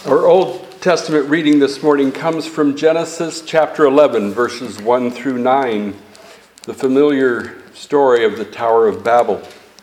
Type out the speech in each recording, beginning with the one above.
Our Old Testament reading this morning comes from Genesis chapter 11, verses 1 through 9, the familiar story of the Tower of Babel.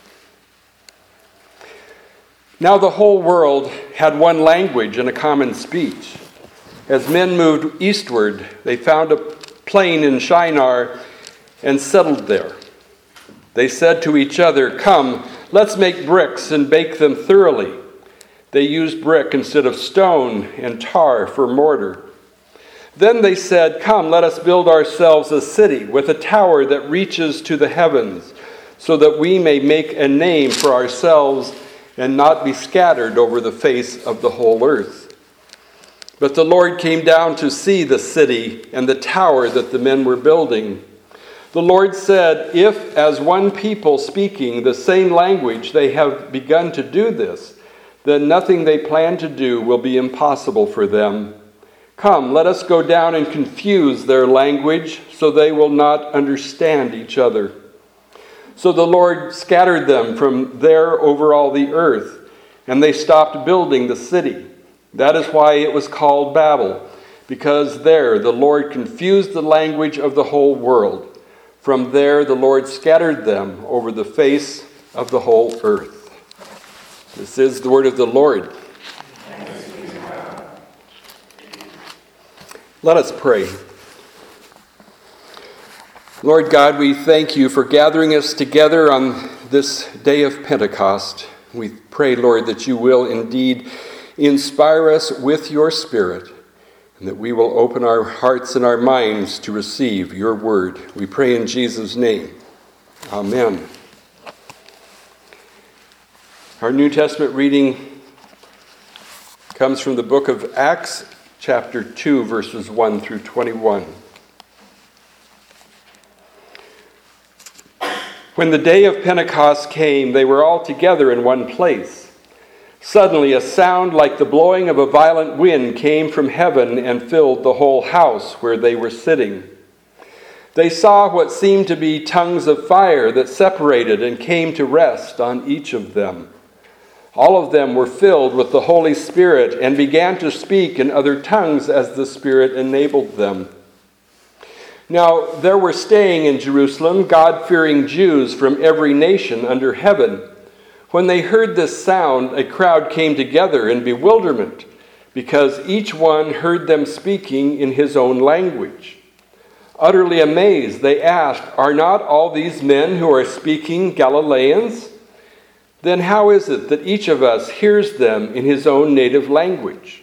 Now the whole world had one language and a common speech. As men moved eastward, they found a plain in Shinar and settled there. They said to each other, "Come, let's make bricks and bake them thoroughly." They used brick instead of stone and tar for mortar. Then they said, "Come, let us build ourselves a city with a tower that reaches to the heavens, so that we may make a name for ourselves and not be scattered over the face of the whole earth." But the Lord came down to see the city and the tower that the men were building. The Lord said, "If, as one people speaking the same language, they have begun to do this, then nothing they plan to do will be impossible for them. Come, let us go down and confuse their language, so they will not understand each other." So the Lord scattered them from there over all the earth, and they stopped building the city. That is why it was called Babel, because there the Lord confused the language of the whole world. From there the Lord scattered them over the face of the whole earth. This is the word of the Lord. Let us pray. Lord God, we thank you for gathering us together on this day of Pentecost. We pray, Lord, that you will indeed inspire us with your Spirit, and that we will open our hearts and our minds to receive your word. We pray in Jesus' name. Amen. Our New Testament reading comes from the book of Acts, chapter 2, verses 1 through 21. When the day of Pentecost came, they were all together in one place. Suddenly a sound like the blowing of a violent wind came from heaven and filled the whole house where they were sitting. They saw what seemed to be tongues of fire that separated and came to rest on each of them. All of them were filled with the Holy Spirit and began to speak in other tongues as the Spirit enabled them. Now there were staying in Jerusalem God-fearing Jews from every nation under heaven. When they heard this sound, a crowd came together in bewilderment, because each one heard them speaking in his own language. Utterly amazed, they asked, "Are not all these men who are speaking Galileans? Then how is it that each of us hears them in his own native language?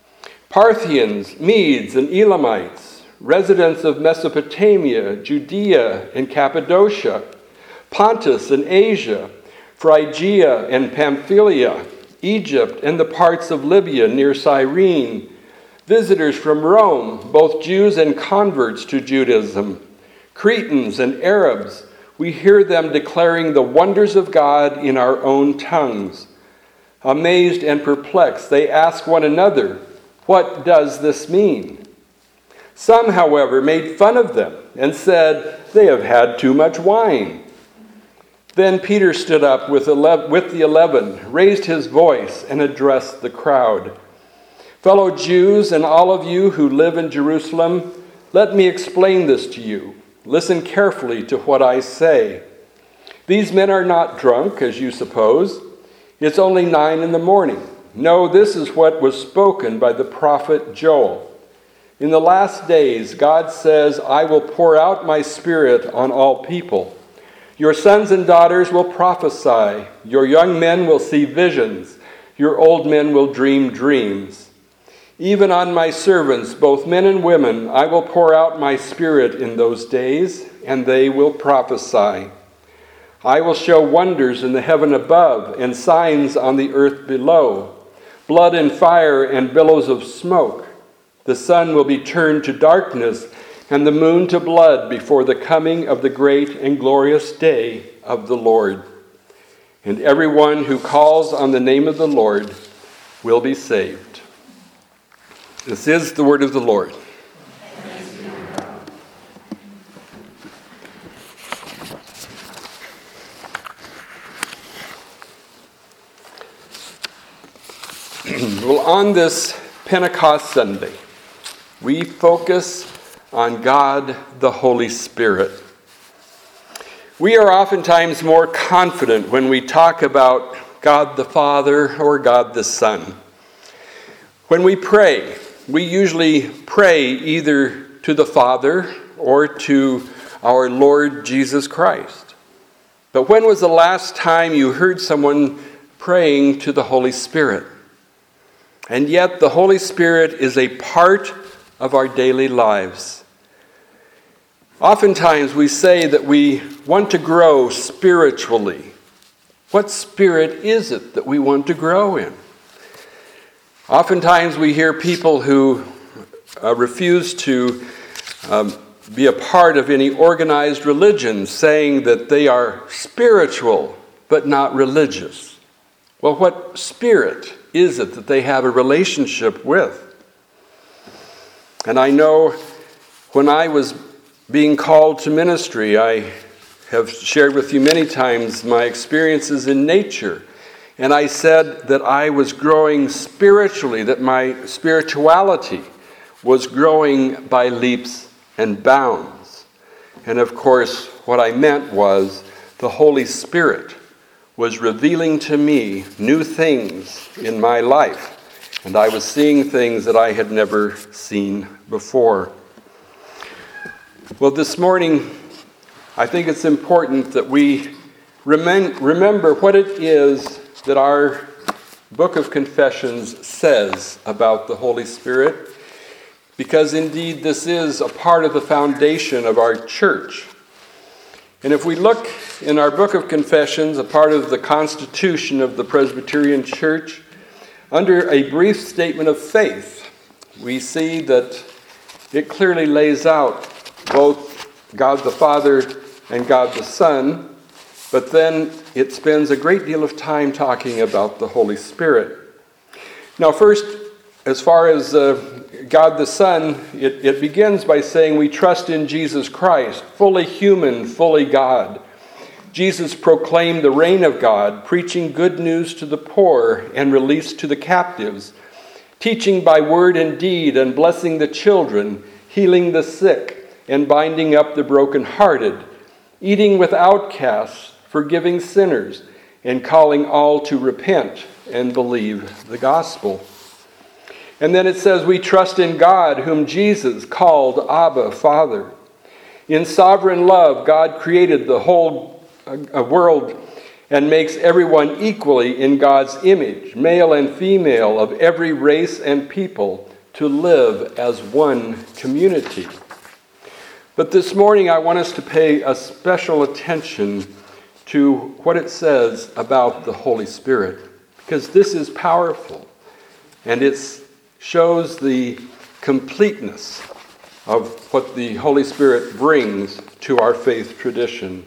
Parthians, Medes, and Elamites, residents of Mesopotamia, Judea and Cappadocia, Pontus and Asia, Phrygia and Pamphylia, Egypt and the parts of Libya near Cyrene, visitors from Rome, both Jews and converts to Judaism, Cretans and Arabs, we hear them declaring the wonders of God in our own tongues." Amazed and perplexed, they ask one another, "What does this mean?" Some, however, made fun of them and said, "They have had too much wine." Then Peter stood up with the 11, raised his voice, and addressed the crowd. "Fellow Jews and all of you who live in Jerusalem, let me explain this to you. Listen carefully to what I say. These men are not drunk, as you suppose. It's only 9 a.m. No, this is what was spoken by the prophet Joel. In the last days, God says, I will pour out my Spirit on all people. Your sons and daughters will prophesy. Your young men will see visions. Your old men will dream dreams. Even on my servants, both men and women, I will pour out my Spirit in those days, and they will prophesy. I will show wonders in the heaven above and signs on the earth below, blood and fire and billows of smoke. The sun will be turned to darkness and the moon to blood before the coming of the great and glorious day of the Lord. And everyone who calls on the name of the Lord will be saved." This is the word of the Lord. Well, on this Pentecost Sunday, we focus on God the Holy Spirit. We are oftentimes more confident when we talk about God the Father or God the Son. When we pray, we usually pray either to the Father or to our Lord Jesus Christ. But when was the last time you heard someone praying to the Holy Spirit? And yet the Holy Spirit is a part of our daily lives. Oftentimes we say that we want to grow spiritually. What spirit is it that we want to grow in? Oftentimes we hear people who refuse to be a part of any organized religion saying that they are spiritual but not religious. Well, what spirit is it that they have a relationship with? And I know when I was being called to ministry, I have shared with you many times my experiences in nature. And I said that I was growing spiritually, that my spirituality was growing by leaps and bounds. And of course, what I meant was the Holy Spirit was revealing to me new things in my life. And I was seeing things that I had never seen before. Well, this morning, I think it's important that we remember what it is that our Book of Confessions says about the Holy Spirit, because indeed this is a part of the foundation of our church. And if we look in our Book of Confessions, a part of the Constitution of the Presbyterian Church, under a brief statement of faith, we see that it clearly lays out both God the Father and God the Son, but then it spends a great deal of time talking about the Holy Spirit. Now first, as far as God the Son, it begins by saying we trust in Jesus Christ, fully human, fully God. Jesus proclaimed the reign of God, preaching good news to the poor and release to the captives, teaching by word and deed and blessing the children, healing the sick and binding up the brokenhearted, eating with outcasts, forgiving sinners, and calling all to repent and believe the gospel. And then it says, we trust in God, whom Jesus called Abba, Father. In sovereign love, God created the whole world and makes everyone equally in God's image, male and female of every race and people, to live as one community. But this morning, I want us to pay a special attention to what it says about the Holy Spirit, because this is powerful, and it shows the completeness of what the Holy Spirit brings to our faith tradition.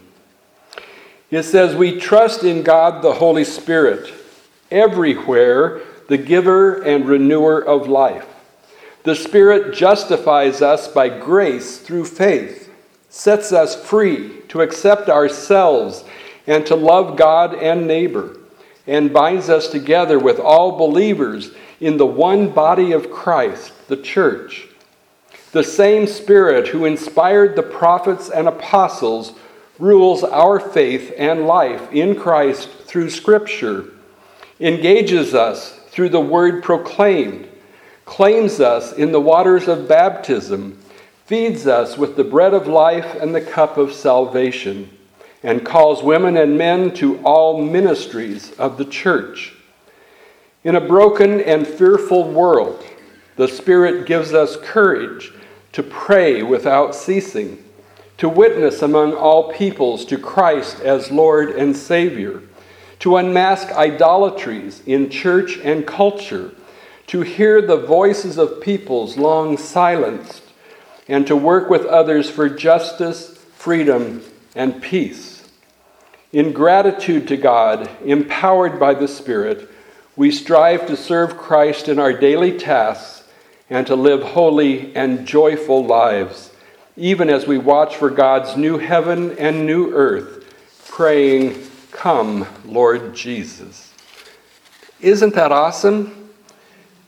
It says, we trust in God the Holy Spirit, everywhere the giver and renewer of life. The Spirit justifies us by grace through faith, sets us free to accept ourselves and to love God and neighbor, and binds us together with all believers in the one body of Christ, the church. The same Spirit who inspired the prophets and apostles rules our faith and life in Christ through Scripture, engages us through the word proclaimed, claims us in the waters of baptism, feeds us with the bread of life and the cup of salvation, and calls women and men to all ministries of the church. In a broken and fearful world, the Spirit gives us courage to pray without ceasing, to witness among all peoples to Christ as Lord and Savior, to unmask idolatries in church and culture, to hear the voices of peoples long silenced, and to work with others for justice, freedom, and peace. In gratitude to God, empowered by the Spirit, we strive to serve Christ in our daily tasks and to live holy and joyful lives, even as we watch for God's new heaven and new earth, praying, "Come, Lord Jesus." Isn't that awesome?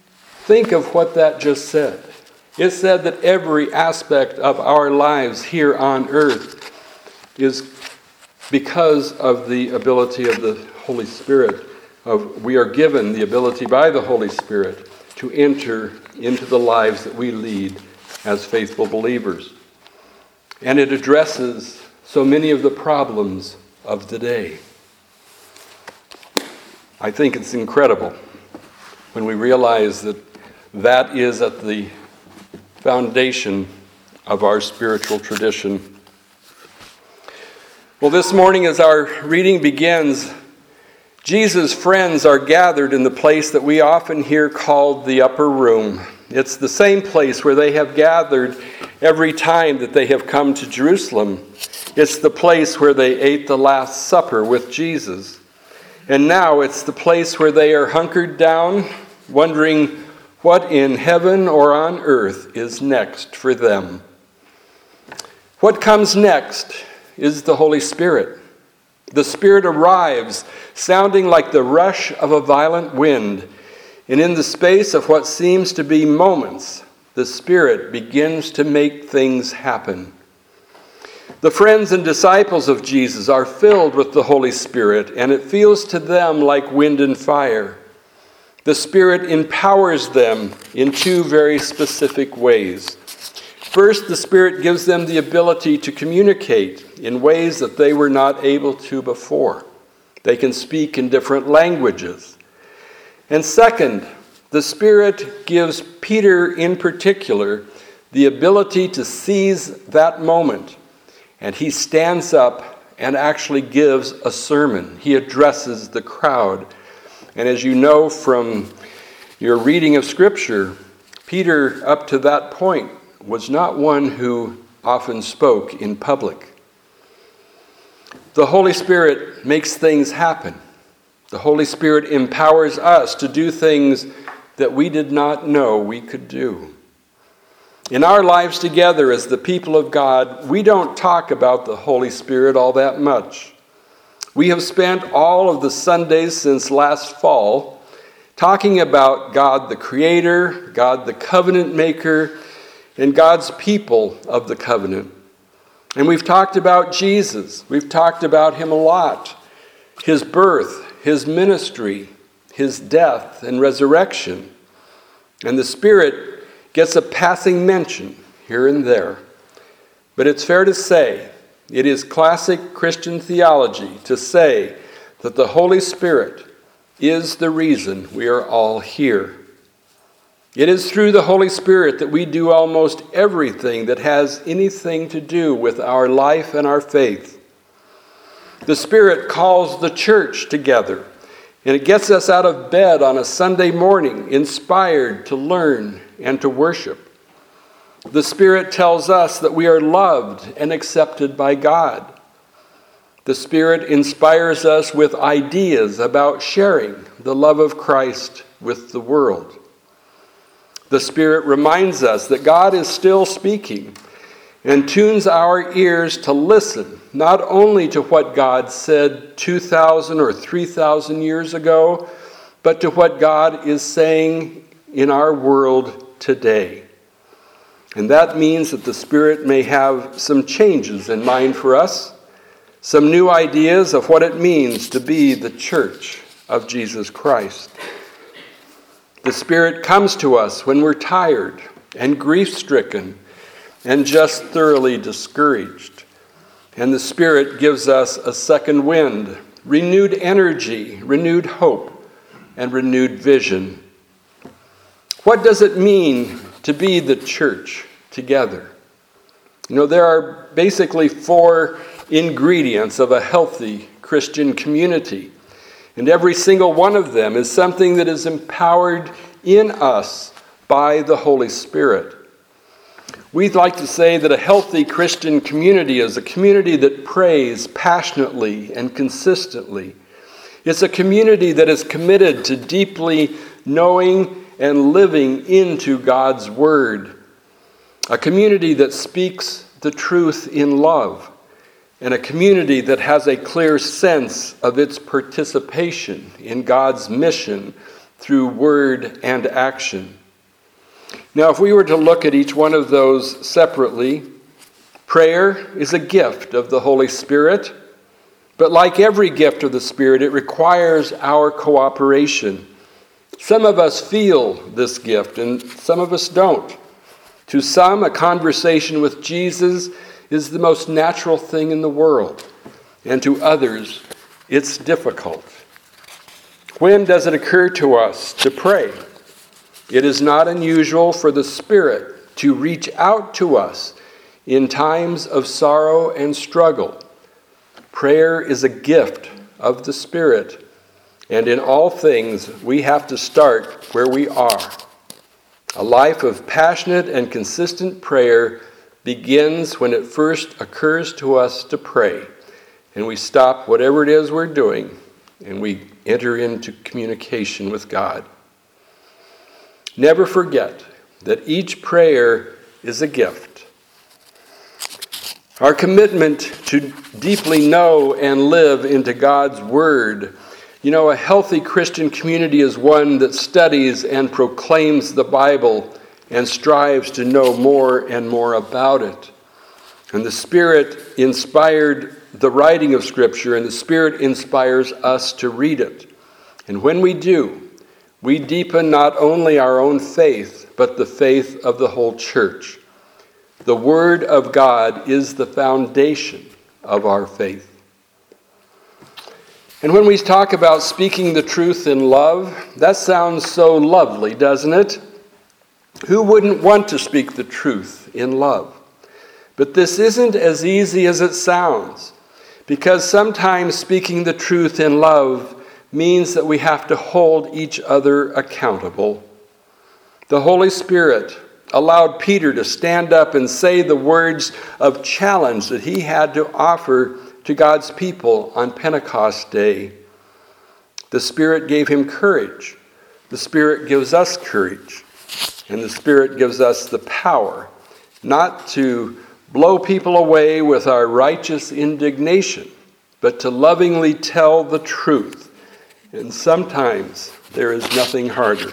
Think of what that just said. It said that every aspect of our lives here on earth is because of the ability of the Holy Spirit. We are given the ability by the Holy Spirit to enter into the lives that we lead as faithful believers. And it addresses so many of the problems of the day. I think it's incredible when we realize that that is at the foundation of our spiritual tradition. Well, this morning as our reading begins, Jesus' friends are gathered in the place that we often hear called the upper room. It's the same place where they have gathered every time that they have come to Jerusalem. It's the place where they ate the Last Supper with Jesus. And now it's the place where they are hunkered down, wondering what in heaven or on earth is next for them. What comes next is the Holy Spirit. The Spirit arrives, sounding like the rush of a violent wind, and in the space of what seems to be moments, the Spirit begins to make things happen. The friends and disciples of Jesus are filled with the Holy Spirit, and it feels to them like wind and fire. The Spirit empowers them in two very specific ways. First, the Spirit gives them the ability to communicate in ways that they were not able to before. They can speak in different languages. And second, the Spirit gives Peter in particular the ability to seize that moment. And he stands up and actually gives a sermon. He addresses the crowd. And as you know from your reading of Scripture, Peter, up to that point, was not one who often spoke in public. The Holy Spirit makes things happen. The Holy Spirit empowers us to do things that we did not know we could do. In our lives together as the people of God, we don't talk about the Holy Spirit all that much. We have spent all of the Sundays since last fall talking about God the Creator, God the Covenant Maker, and God's people of the covenant. And we've talked about Jesus. We've talked about him a lot. His birth, his ministry, his death and resurrection. And the Spirit gets a passing mention here and there. But it's fair to say, it is classic Christian theology to say that the Holy Spirit is the reason we are all here. It is through the Holy Spirit that we do almost everything that has anything to do with our life and our faith. The Spirit calls the church together, and it gets us out of bed on a Sunday morning, inspired to learn and to worship. The Spirit tells us that we are loved and accepted by God. The Spirit inspires us with ideas about sharing the love of Christ with the world. The Spirit reminds us that God is still speaking and tunes our ears to listen, not only to what God said 2,000 or 3,000 years ago, but to what God is saying in our world today. And that means that the Spirit may have some changes in mind for us, some new ideas of what it means to be the church of Jesus Christ. The Spirit comes to us when we're tired and grief-stricken and just thoroughly discouraged. And the Spirit gives us a second wind, renewed energy, renewed hope, and renewed vision. What does it mean to be the church together? You know, there are basically 4 ingredients of a healthy Christian community. And every single one of them is something that is empowered in us by the Holy Spirit. We'd like to say that a healthy Christian community is a community that prays passionately and consistently. It's a community that is committed to deeply knowing and living into God's Word. A community that speaks the truth in love. And a community that has a clear sense of its participation in God's mission through word and action. Now, if we were to look at each one of those separately, prayer is a gift of the Holy Spirit, but like every gift of the Spirit, it requires our cooperation. Some of us feel this gift, and some of us don't. To some, a conversation with Jesus is the most natural thing in the world, and to others, it's difficult. When does it occur to us to pray? It is not unusual for the Spirit to reach out to us in times of sorrow and struggle. Prayer is a gift of the Spirit, and in all things we have to start where we are. A life of passionate and consistent prayer begins when it first occurs to us to pray, and we stop whatever it is we're doing, and we enter into communication with God. Never forget that each prayer is a gift. Our commitment to deeply know and live into God's Word. A healthy Christian community is one that studies and proclaims the Bible and strives to know more and more about it. And the Spirit inspired the writing of Scripture, and the Spirit inspires us to read it. And when we do, we deepen not only our own faith, but the faith of the whole church. The Word of God is the foundation of our faith. And when we talk about speaking the truth in love, that sounds so lovely, doesn't it? Who wouldn't want to speak the truth in love? But this isn't as easy as it sounds, because sometimes speaking the truth in love means that we have to hold each other accountable. The Holy Spirit allowed Peter to stand up and say the words of challenge that he had to offer to God's people on Pentecost Day. The Spirit gave him courage. The Spirit gives us courage. And the Spirit gives us the power not to blow people away with our righteous indignation, but to lovingly tell the truth. And sometimes there is nothing harder.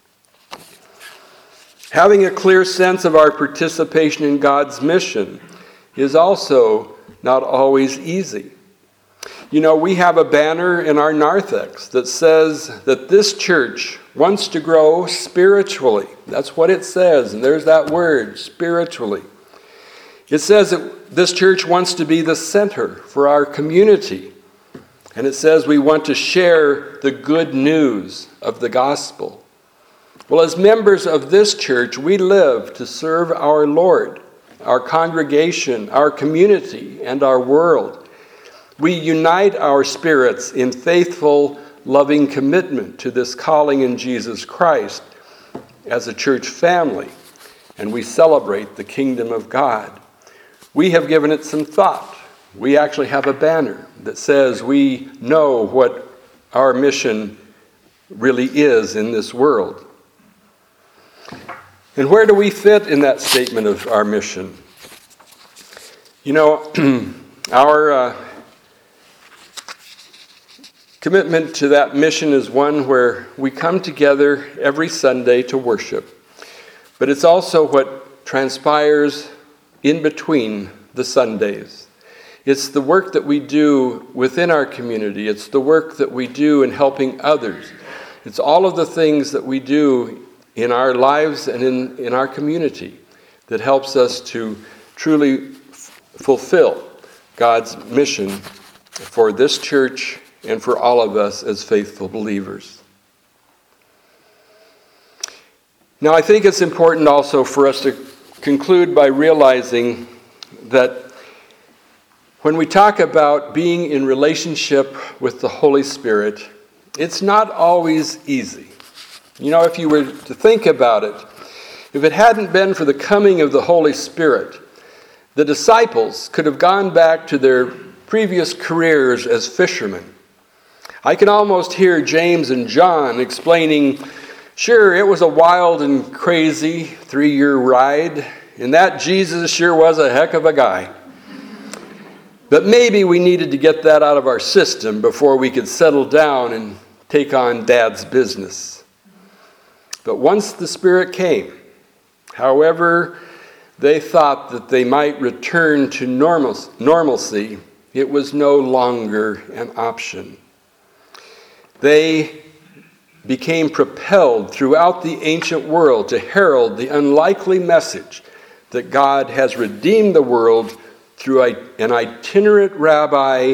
Having a clear sense of our participation in God's mission is also not always easy. We have a banner in our narthex that says that this church wants to grow spiritually. That's what it says, and there's that word, spiritually. It says that this church wants to be the center for our community. And it says we want to share the good news of the gospel. Well, as members of this church, we live to serve our Lord, our congregation, our community, and our world. We unite our spirits in faithful, loving commitment to this calling in Jesus Christ as a church family, and we celebrate the kingdom of God. We have given it some thought. We actually have a banner that says we know what our mission really is in this world. And where do we fit in that statement of our mission? Our commitment to that mission is one where we come together every Sunday to worship. But it's also what transpires in between the Sundays. It's the work that we do within our community. It's the work that we do in helping others. It's all of the things that we do in our lives and in our community that helps us to truly fulfill God's mission for this church and for all of us as faithful believers. Now, I think it's important also for us to conclude by realizing that when we talk about being in relationship with the Holy Spirit, it's not always easy. If you were to think about it, if it hadn't been for the coming of the Holy Spirit, the disciples could have gone back to their previous careers as fishermen. I can almost hear James and John explaining, sure, it was a wild and crazy 3-year ride, and that Jesus sure was a heck of a guy. But maybe we needed to get that out of our system before we could settle down and take on Dad's business. But once the Spirit came, However they thought that they might return to normalcy, it was no longer an option. They became propelled throughout the ancient world to herald the unlikely message that God has redeemed the world through an itinerant rabbi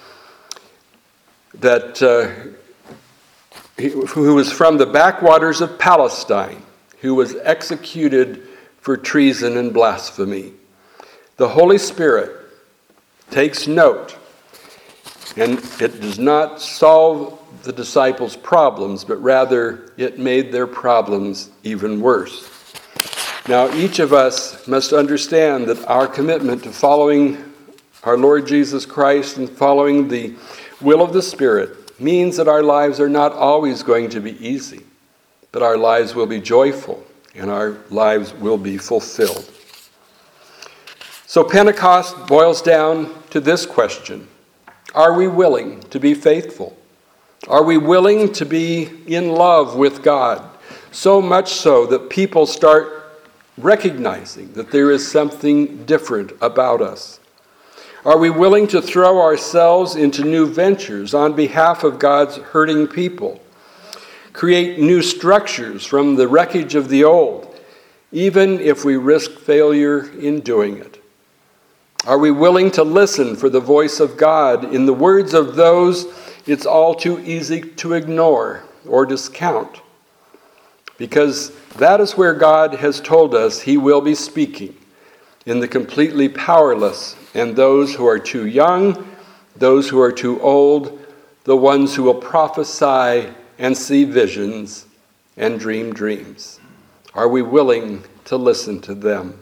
who was from the backwaters of Palestine, who was executed for treason and blasphemy. The Holy Spirit takes note, and it does not solve the disciples' problems, but rather it made their problems even worse. Now, each of us must understand that our commitment to following our Lord Jesus Christ and following the will of the Spirit means that our lives are not always going to be easy, but our lives will be joyful and our lives will be fulfilled. So Pentecost boils down to this question: are we willing to be faithful? Are we willing to be in love with God? So much so that people start recognizing that there is something different about us. Are we willing to throw ourselves into new ventures on behalf of God's hurting people? Create new structures from the wreckage of the old, even if we risk failure in doing it? Are we willing to listen for the voice of God in the words of those it's all too easy to ignore or discount? Because that is where God has told us He will be speaking, in the completely powerless and those who are too young, those who are too old, the ones who will prophesy and see visions and dream dreams. Are we willing to listen to them?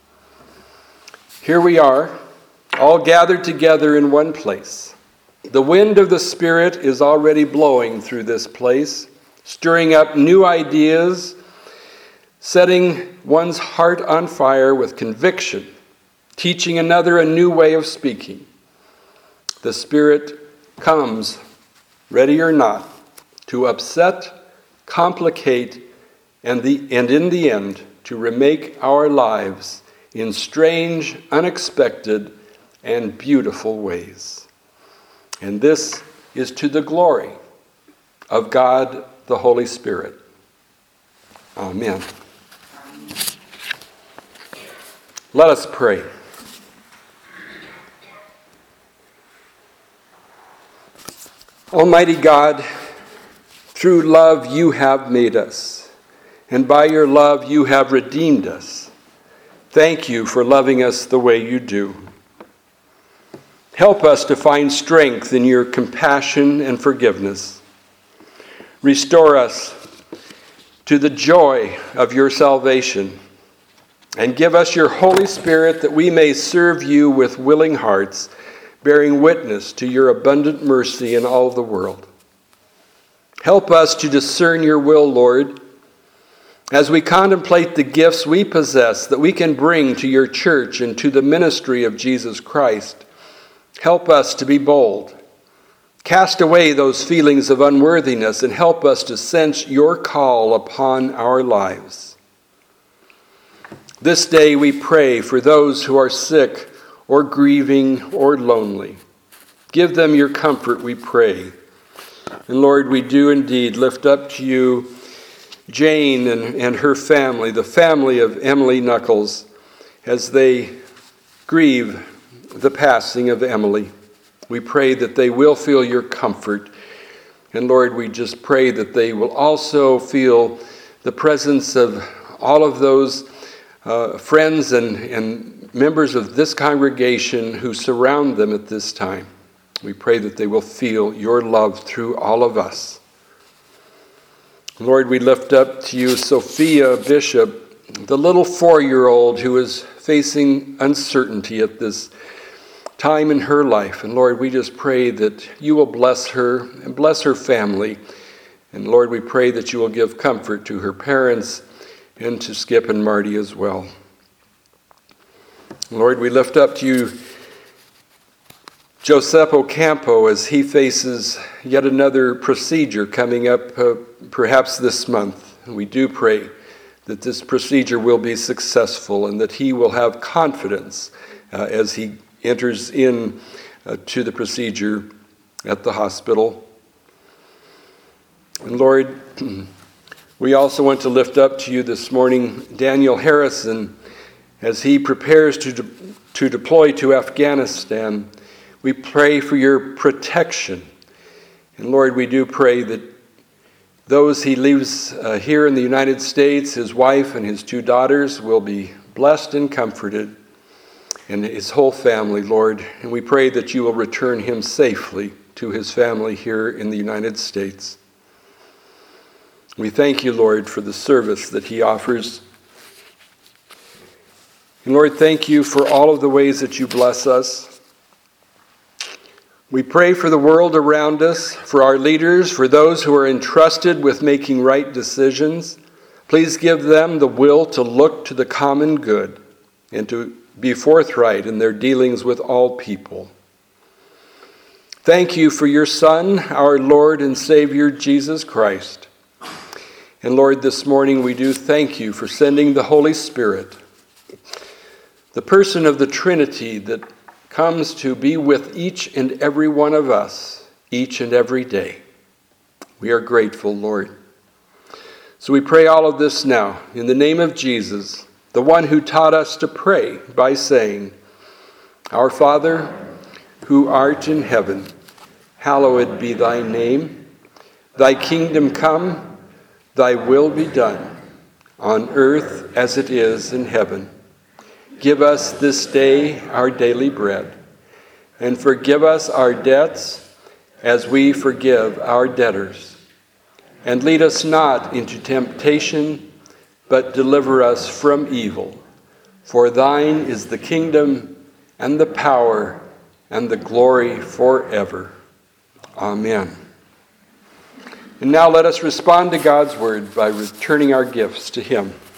Here we are, all gathered together in one place. The wind of the Spirit is already blowing through this place, stirring up new ideas, setting one's heart on fire with conviction, teaching another a new way of speaking. The Spirit comes, ready or not, to upset, complicate, and in the end, to remake our lives in strange, unexpected, and beautiful ways. And this is to the glory of God the Holy Spirit. Amen. Let us pray. Almighty God, through love you have made us, and by your love you have redeemed us. Thank you for loving us the way you do. Help us to find strength in your compassion and forgiveness. Restore us to the joy of your salvation, and give us your Holy Spirit that we may serve you with willing hearts, bearing witness to your abundant mercy in all the world. Help us to discern your will, Lord, as we contemplate the gifts we possess that we can bring to your church and to the ministry of Jesus Christ. Help us to be bold. Cast away those feelings of unworthiness and help us to sense your call upon our lives. This day we pray for those who are sick or grieving or lonely. Give them your comfort, we pray. And Lord, we do indeed lift up to you Jane and her family, the family of Emily Knuckles, as they grieve the passing of Emily. We pray that they will feel your comfort. And Lord, we just pray that they will also feel the presence of all of those friends and members of this congregation who surround them at this time. We pray that they will feel your love through all of us. Lord, we lift up to you Sophia Bishop, the little 4-year-old who is facing uncertainty at this time in her life. And Lord, we just pray that you will bless her and bless her family. And Lord, we pray that you will give comfort to her parents and to Skip and Marty as well. Lord, we lift up to you Joseph Ocampo as he faces yet another procedure coming up perhaps this month. And we do pray that this procedure will be successful and that he will have confidence as he enters in to the procedure at the hospital. And Lord, we also want to lift up to you this morning Daniel Harrison as he prepares to deploy to Afghanistan. We pray for your protection. And Lord, we do pray that those he leaves here in the United States, his wife and his 2 daughters, will be blessed and comforted, and his whole family, Lord. And we pray that you will return him safely to his family here in the United States. We thank you, Lord, for the service that he offers. And Lord, thank you for all of the ways that you bless us. We pray for the world around us, for our leaders, for those who are entrusted with making right decisions. Please give them the will to look to the common good and to be forthright in their dealings with all people. Thank you for your Son, our Lord and Savior, Jesus Christ. And Lord, this morning we do thank you for sending the Holy Spirit, the person of the Trinity that comes to be with each and every one of us each and every day. We are grateful, Lord. So we pray all of this now in the name of Jesus, the one who taught us to pray by saying, Our Father, who art in heaven, hallowed be thy name. Thy kingdom come, thy will be done, on earth as it is in heaven. Give us this day our daily bread, and forgive us our debts as we forgive our debtors. And lead us not into temptation, but deliver us from evil. For thine is the kingdom, and the power, and the glory forever. Amen. And now let us respond to God's word by returning our gifts to him.